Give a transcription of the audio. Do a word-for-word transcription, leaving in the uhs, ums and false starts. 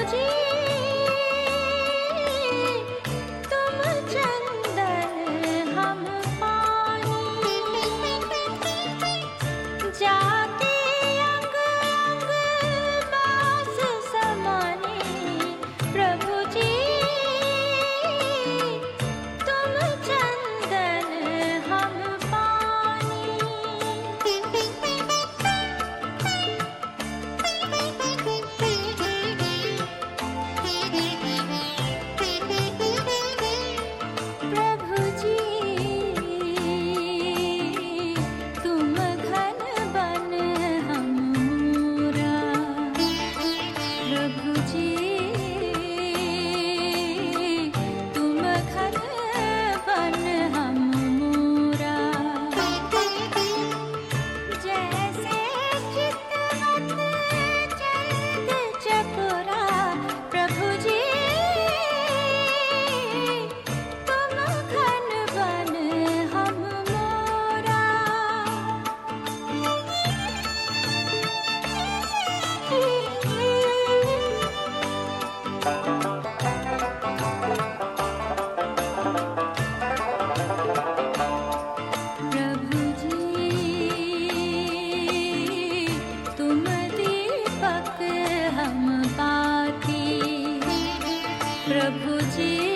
जी तुम चंदन हम पानी, जाते अंग अंग बास समाने। प्रभु जी तुम चंदन हम पानी। प्रभु जी तुम घन बन हम मूरा। प्रभु जी तुम घन बन हम मूरा। जैसे चितवत चंद चकोरा। प्रभु जी तुम घन बन हम मोरा। प्रभु जी तुम दीपक हम बाती। प्रभु जी